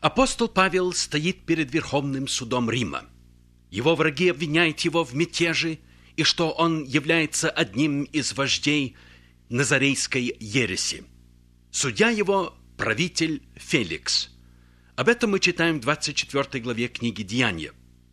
Апостол Павел стоит перед Верховным судом Рима. Его враги обвиняют его в мятеже и что он является одним из вождей назарейской ереси. Судья его – правитель Феликс. Об этом мы читаем в 24 главе книги «Деяния».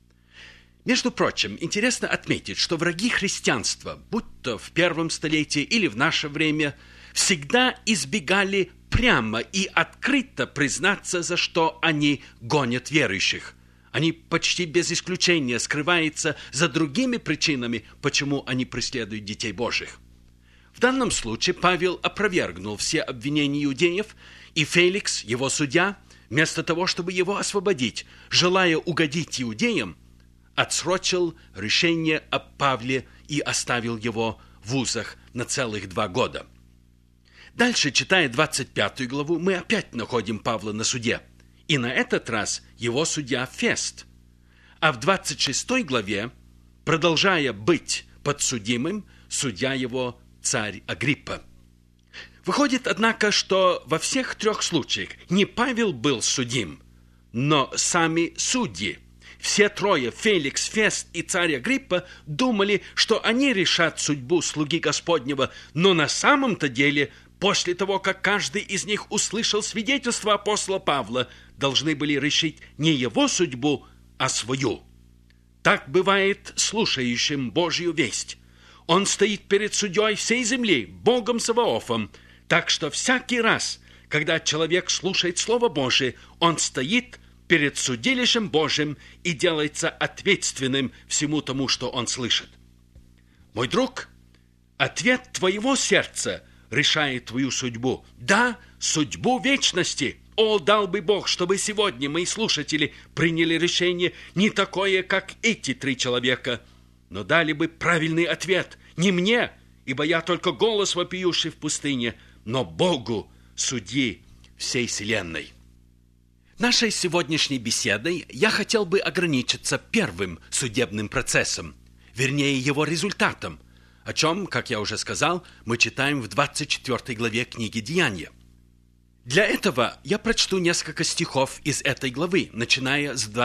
Между прочим, интересно отметить, что враги христианства, будь то в первом столетии или в наше время, всегда избегали прямо и открыто признаться, за что они гонят верующих. Они почти без исключения скрываются за другими причинами, почему они преследуют детей Божьих. В данном случае Павел опровергнул все обвинения иудеев, и Феликс, его судья, вместо того, чтобы его освободить, желая угодить иудеям, отсрочил решение о Павле и оставил его в узах на целых 2 года. Дальше, читая 25 главу, мы опять находим Павла на суде. И на этот раз его судья Фест. А в 26 главе, продолжая быть подсудимым, судья его царь Агриппа. Выходит, однако, что во всех 3 случаях не Павел был судим, но сами судьи. Все 3, Феликс, Фест и царь Агриппа, думали, что они решат судьбу слуги Господнего, но на самом-то деле, после того, как каждый из них услышал свидетельство апостола Павла, должны были решить не его судьбу, а свою. Так бывает слушающим Божью весть. Он стоит перед судьей всей земли, Богом Саваофом, так что всякий раз, когда человек слушает Слово Божие, он стоит перед судилищем Божьим и делается ответственным всему тому, что он слышит. Мой друг, ответ твоего сердца решает твою судьбу. Да, судьбу вечности. О, дал бы Бог, чтобы сегодня мои слушатели приняли решение не такое, как эти 3 человека, но дали бы правильный ответ не мне, ибо я только голос вопиющий в пустыне, но Богу, судьи всей вселенной. Нашей сегодняшней беседой я хотел бы ограничиться первым судебным процессом, вернее его результатом, о чем, как я уже сказал, мы читаем в 24 главе книги «Деяния». Для этого я прочту несколько стихов из этой главы, начиная с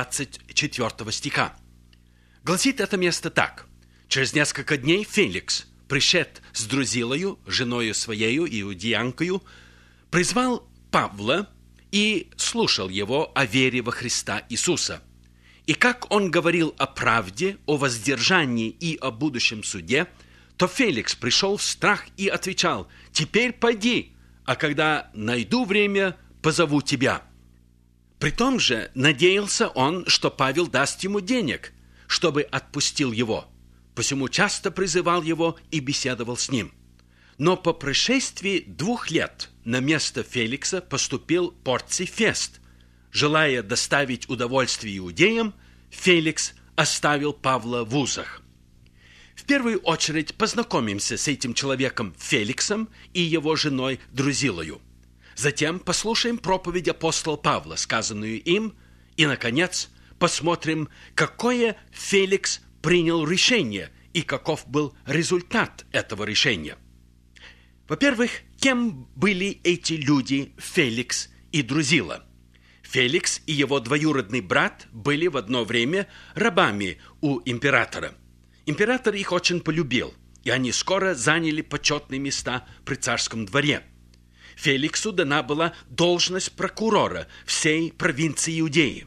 24 стиха. Гласит это место так. «Через несколько дней Феликс, пришед с Друзилою, женою своею, иудеянкою, призвал Павла и слушал его о вере во Христа Иисуса. И как он говорил о правде, о воздержании и о будущем суде, то Феликс пришел в страх и отвечал: «Теперь пойди, а когда найду время, позову тебя». Притом же надеялся он, что Павел даст ему денег, чтобы отпустил его. Посему часто призывал его и беседовал с ним. Но по прошествии 2 лет на место Феликса поступил Порций Фест. Желая доставить удовольствие иудеям, Феликс оставил Павла в узах. В первую очередь познакомимся с этим человеком Феликсом и его женой Друзилою. Затем послушаем проповедь апостола Павла, сказанную им, и, наконец, посмотрим, какое Феликс принял решение и каков был результат этого решения. Во-первых, кем были эти люди Феликс и Друзила? Феликс и его двоюродный брат были в одно время рабами у императора. Император их очень полюбил, и они скоро заняли почетные места при царском дворе. Феликсу дана была должность прокурора всей провинции Иудеи.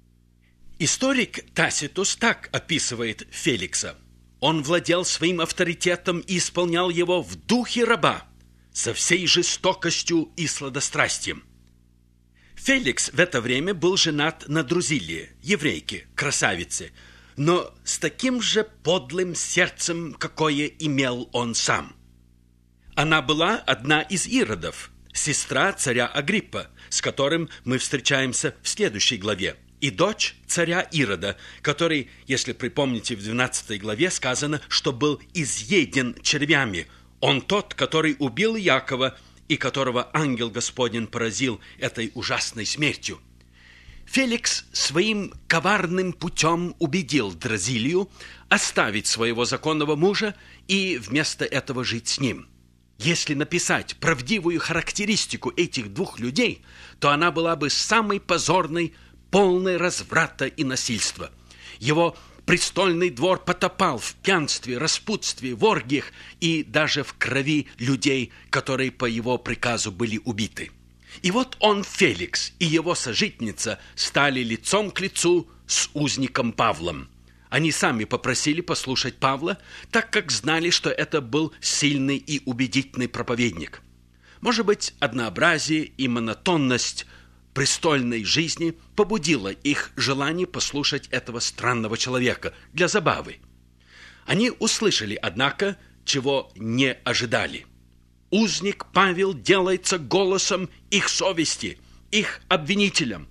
Историк Тацитус так описывает Феликса. Он владел своим авторитетом и исполнял его в духе раба, со всей жестокостью и сладострастием. Феликс в это время был женат на Друзиле, еврейке, красавице, но с таким же подлым сердцем, какое имел он сам. Она была одна из иродов, сестра царя Агриппа, с которым мы встречаемся в следующей главе, и дочь царя Ирода, который, если припомните, в 12 главе сказано, что был изъеден червями. Он тот, который убил Иакова и которого ангел Господень поразил этой ужасной смертью. Феликс своим коварным путем убедил Друзилию оставить своего законного мужа и вместо этого жить с ним. Если написать правдивую характеристику этих двух людей, то она была бы самой позорной, полной разврата и насильства. Его престольный двор потопал в пьянстве, распутстве, в оргиях и даже в крови людей, которые по его приказу были убиты. И вот он, Феликс, и его сожительница стали лицом к лицу с узником Павлом. Они сами попросили послушать Павла, так как знали, что это был сильный и убедительный проповедник. Может быть, однообразие и монотонность престольной жизни побудило их желание послушать этого странного человека для забавы. Они услышали, однако, чего не ожидали. Узник Павел делается голосом их совести, их обвинителем.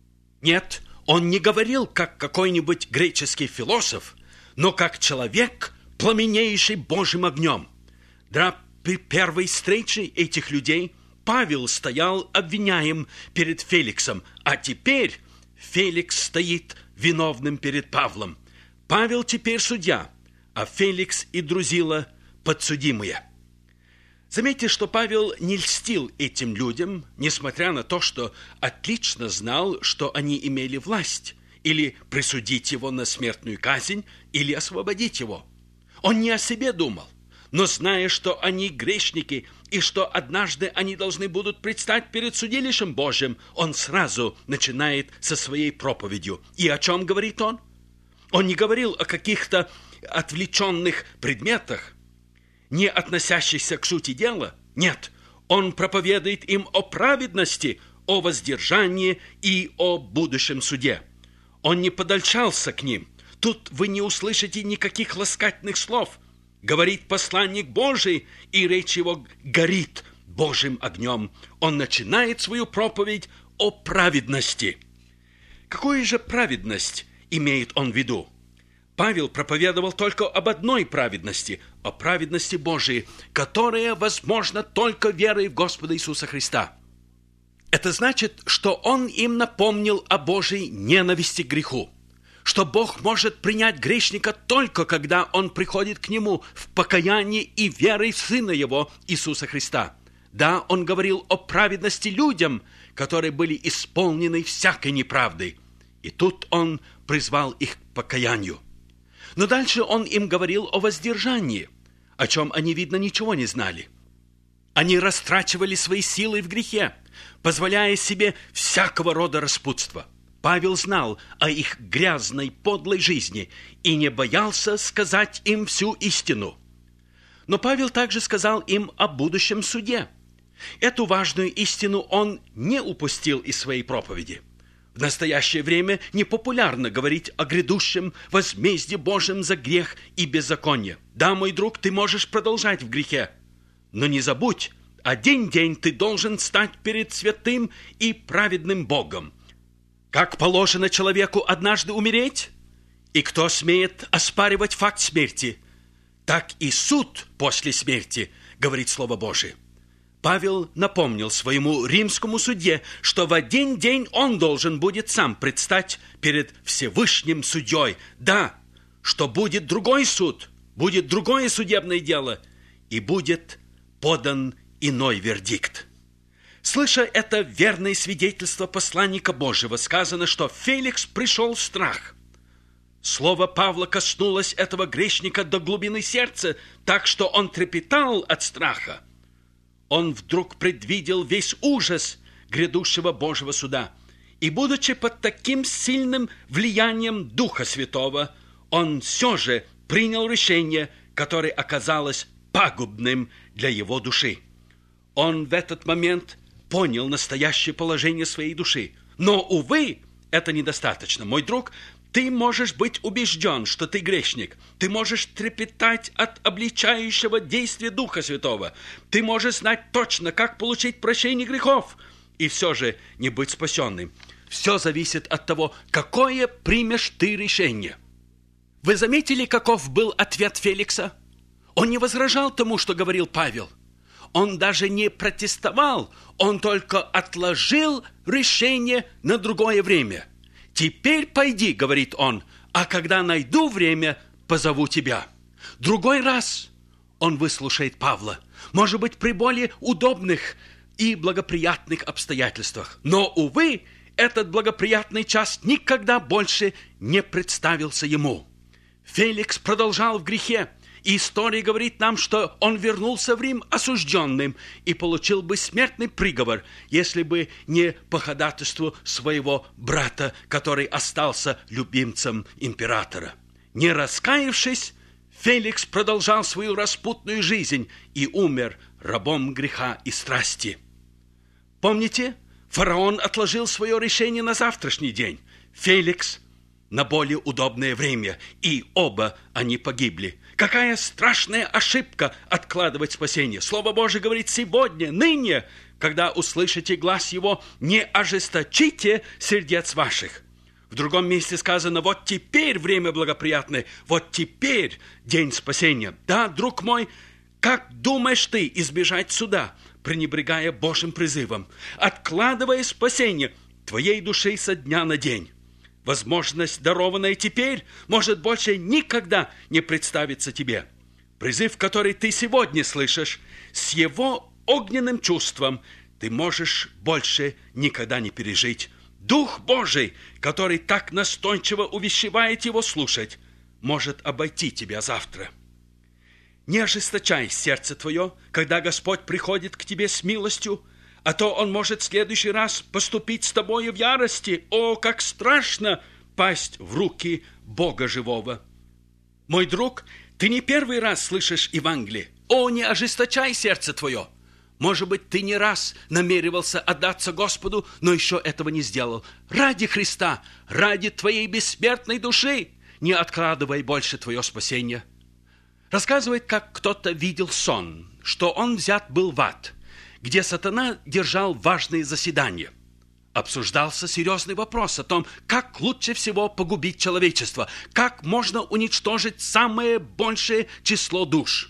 Нет, он не говорил, как какой-нибудь греческий философ, но как человек, пламенеющий Божьим огнем. Да, при первой встрече этих людей Павел стоял обвиняем перед Феликсом, а теперь Феликс стоит виновным перед Павлом. Павел теперь судья, а Феликс и Друзила подсудимые. Заметьте, что Павел не льстил этим людям, несмотря на то, что отлично знал, что они имели власть, или присудить его на смертную казнь, или освободить его. Он не о себе думал, но зная, что они грешники, и что однажды они должны будут предстать перед судилищем Божьим, он сразу начинает со своей проповедью. И о чем говорит он? Он не говорил о каких-то отвлеченных предметах, не относящихся к сути дела. Нет, он проповедует им о праведности, о воздержании и о будущем суде. Он не подольщался к ним. Тут вы не услышите никаких ласкательных слов. Говорит посланник Божий, и речь его горит Божьим огнем. Он начинает свою проповедь о праведности. Какую же праведность имеет он в виду? Павел проповедовал только об одной праведности, о праведности Божией, которая возможна только верой в Господа Иисуса Христа. Это значит, что он им напомнил о Божьей ненависти к греху, что Бог может принять грешника только когда он приходит к нему в покаянии и верой в Сына Его, Иисуса Христа. Да, он говорил о праведности людям, которые были исполнены всякой неправдой. И тут он призвал их к покаянию. Но дальше он им говорил о воздержании, о чем они, видно, ничего не знали. Они растрачивали свои силы в грехе, позволяя себе всякого рода распутства. Павел знал о их грязной, подлой жизни и не боялся сказать им всю истину. Но Павел также сказал им о будущем суде. Эту важную истину он не упустил из своей проповеди. В настоящее время непопулярно говорить о грядущем возмездии Божьем за грех и беззаконие. Да, мой друг, ты можешь продолжать в грехе, но не забудь, один день ты должен стать перед святым и праведным Богом. Как положено человеку однажды умереть? И кто смеет оспаривать факт смерти? Так и суд после смерти, говорит Слово Божие. Павел напомнил своему римскому судье, что в один день он должен будет сам предстать перед Всевышним судьей. Да, что будет другой суд, будет другое судебное дело, и будет подан иной вердикт. Слыша это верное свидетельство посланника Божьего, сказано, что Феликс пришел в страх. Слово Павла коснулось этого грешника до глубины сердца, так что он трепетал от страха. Он вдруг предвидел весь ужас грядущего Божьего суда. И, будучи под таким сильным влиянием Духа Святого, он все же принял решение, которое оказалось пагубным для его души. Он в этот момент понял настоящее положение своей души. Но, увы, это недостаточно. Мой друг, ты можешь быть убежден, что ты грешник. Ты можешь трепетать от обличающего действия Духа Святого. Ты можешь знать точно, как получить прощение грехов, и все же не быть спасенным. Все зависит от того, какое примешь ты решение. Вы заметили, каков был ответ Феликса? Он не возражал тому, что говорил Павел. Он даже не протестовал, он только отложил решение на другое время. «Теперь пойди, — говорит он, — а когда найду время, позову тебя». Другой раз он выслушает Павла. может быть, при более удобных и благоприятных обстоятельствах. Но, увы, этот благоприятный час никогда больше не представился ему. Феликс продолжал в грехе, и история говорит нам, что он вернулся в Рим осужденным и получил бы смертный приговор, если бы не по ходатайству своего брата, который остался любимцем императора. Не раскаявшись, Феликс продолжал свою распутную жизнь и умер рабом греха и страсти. Помните, фараон отложил свое решение на завтрашний день, Феликс на более удобное время, и оба они погибли. Какая страшная ошибка откладывать спасение! Слово Божие говорит: сегодня, ныне, когда услышите глас его, не ожесточите сердец ваших. В другом месте сказано: вот теперь время благоприятное, вот теперь день спасения. Да, друг мой, как думаешь ты избежать суда, пренебрегая Божьим призывом, откладывая спасение твоей души со дня на день? Возможность, дарованная теперь, может больше никогда не представиться тебе. Призыв, который ты сегодня слышишь, с его огненным чувством ты можешь больше никогда не пережить. Дух Божий, который так настойчиво увещевает его слушать, может обойти тебя завтра. Не ожесточай сердце твое, когда Господь приходит к тебе с милостью, а то Он может в следующий раз поступить с тобою в ярости. О, как страшно пасть в руки Бога живого! Мой друг, ты не первый раз слышишь Евангелие. О, не ожесточай сердце твое! Может быть, ты не раз намеревался отдаться Господу, но еще этого не сделал. Ради Христа, ради твоей бессмертной души, не откладывай больше твое спасение. Рассказывает, как кто-то видел сон, что он взят был в ад, где сатана держал важные заседания. Обсуждался серьезный вопрос о том, как лучше всего погубить человечество, как можно уничтожить самое большее число душ.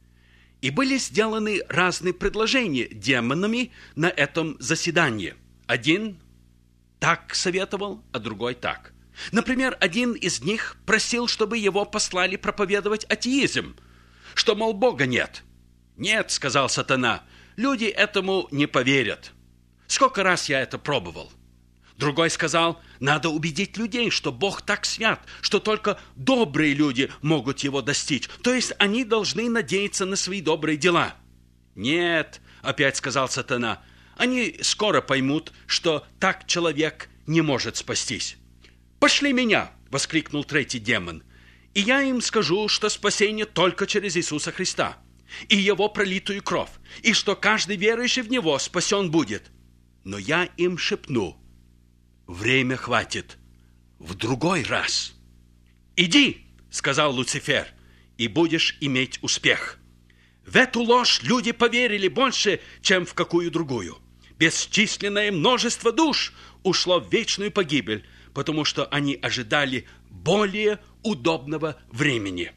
И были сделаны разные предложения демонами на этом заседании. Один так советовал, а другой так. Например, один из них просил, чтобы его послали проповедовать атеизм, что, мол, Бога нет. «Нет», — сказал сатана, — «люди этому не поверят. Сколько раз я это пробовал». Другой сказал: надо убедить людей, что Бог так свят, что только добрые люди могут его достичь. То есть они должны надеяться на свои добрые дела. «Нет», — опять сказал сатана, — «они скоро поймут, что так человек не может спастись». «Пошли меня», — воскликнул третий демон, — «и я им скажу, что спасение только через Иисуса Христа и Его пролитую кровь, и что каждый верующий в Него спасен будет. Но я им шепну: время хватит в другой раз». «Иди», — сказал Люцифер, — «и будешь иметь успех». В эту ложь люди поверили больше, чем в какую другую. Бесчисленное множество душ ушло в вечную погибель, потому что они ожидали более удобного времени.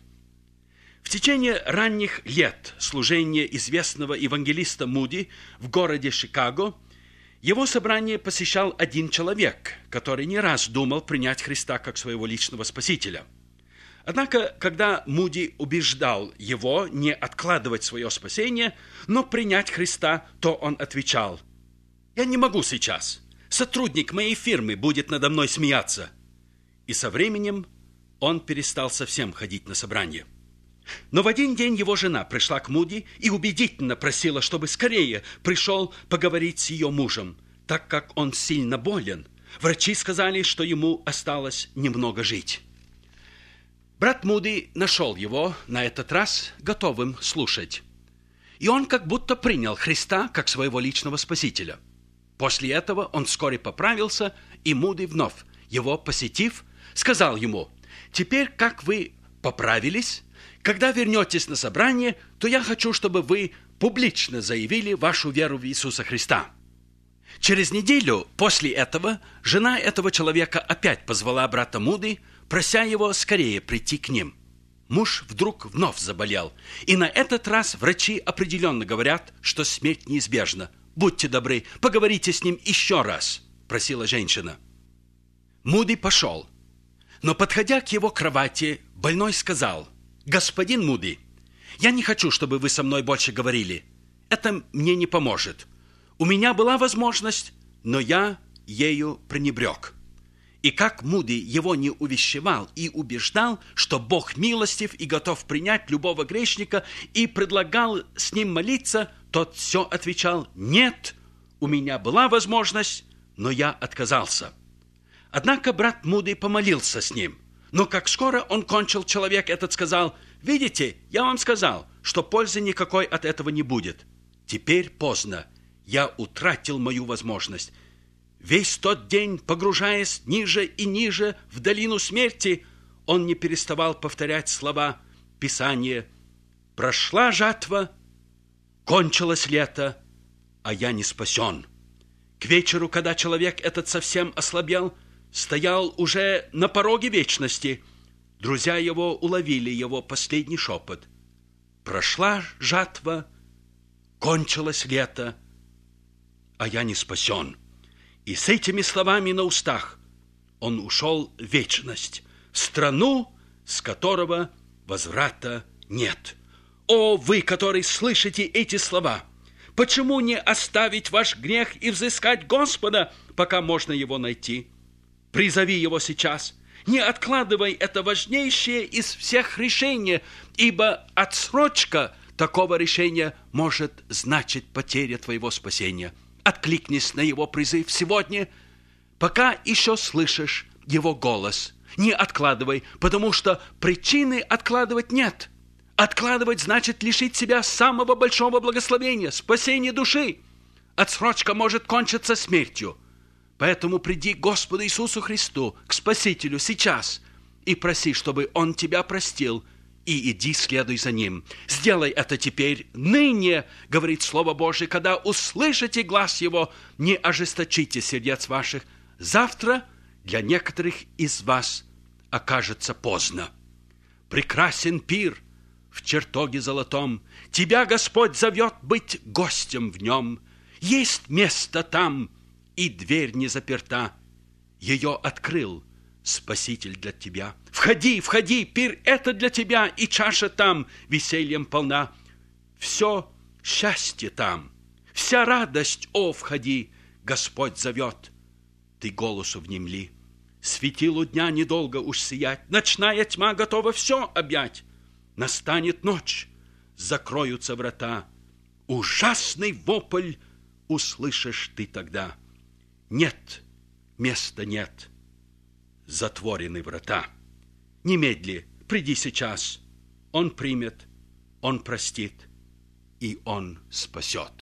В течение ранних лет служения известного евангелиста Муди в городе Чикаго его собрание посещал один человек, который не раз думал принять Христа как своего личного спасителя. Однако, когда Муди убеждал его не откладывать свое спасение, но принять Христа, то он отвечал: «Я не могу сейчас. Сотрудник моей фирмы будет надо мной смеяться». И со временем он перестал совсем ходить на собрания. Но в один день его жена пришла к Муди и убедительно просила, чтобы скорее пришел поговорить с ее мужем, так как он сильно болен. Врачи сказали, что ему осталось немного жить. Брат Муди нашел его на этот раз готовым слушать. И он как будто принял Христа как своего личного спасителя. После этого он вскоре поправился, и Муди, вновь его посетив, сказал ему: «Теперь, как вы поправились, когда вернетесь на собрание, то я хочу, чтобы вы публично заявили вашу веру в Иисуса Христа». Через неделю после этого жена этого человека опять позвала брата Муди, прося его скорее прийти к ним. Муж вдруг вновь заболел, и на этот раз врачи определенно говорят, что смерть неизбежна. «Будьте добры, поговорите с ним еще раз», – просила женщина. Муди пошел, но, подходя к его кровати, больной сказал: «Господин Муди, я не хочу, чтобы вы со мной больше говорили. это мне не поможет. У меня была возможность, но я ею пренебрег. И как Муди его не увещевал и убеждал, что Бог милостив и готов принять любого грешника, и предлагал с ним молиться, тот все отвечал: «Нет, у меня была возможность, но я отказался». Однако брат Муди помолился с ним. Но как скоро он кончил, человек этот сказал: «Видите, я вам сказал, что пользы никакой от этого не будет. Теперь поздно, я утратил мою возможность». Весь тот день, погружаясь ниже и ниже в долину смерти, он не переставал повторять слова Писания: «Прошла жатва, кончилось лето, а я не спасен». К вечеру, когда человек этот совсем ослабел, стоял уже на пороге вечности, друзья его уловили его последний шепот: «Прошла жатва, кончилось лето, а я не спасен». И с этими словами на устах он ушел в вечность, в страну, с которого возврата нет. О, вы, которые слышите эти слова, почему не оставить ваш грех и взыскать Господа, пока можно его найти? Призови его сейчас, не откладывай это важнейшее из всех решений, ибо отсрочка такого решения может значить потеря твоего спасения. Откликнись на его призыв сегодня, пока еще слышишь его голос. Не откладывай, потому что причины откладывать нет. Откладывать значит лишить себя самого большого благословения, спасения души. Отсрочка может кончиться смертью. Поэтому приди к Господу Иисусу Христу, к Спасителю, сейчас и проси, чтобы Он тебя простил, и иди, следуй за Ним. Сделай это теперь, ныне, говорит Слово Божие, когда услышите глас Его, не ожесточите сердец ваших. Завтра для некоторых из вас окажется поздно. Прекрасен пир в чертоге золотом, тебя Господь зовет быть гостем в нем. Есть место там, и дверь не заперта. Ее открыл Спаситель для тебя. Входи, входи, пир это для тебя, и чаша там весельем полна. Все счастье там, вся радость, о, входи, Господь зовет, ты голосу внемли. Светилу дня недолго уж сиять, ночная тьма готова все объять. Настанет ночь, закроются врата, ужасный вопль услышишь ты тогда. Нет, места нет, затворены врата. Немедли, приди сейчас, Он примет, Он простит, и Он спасет.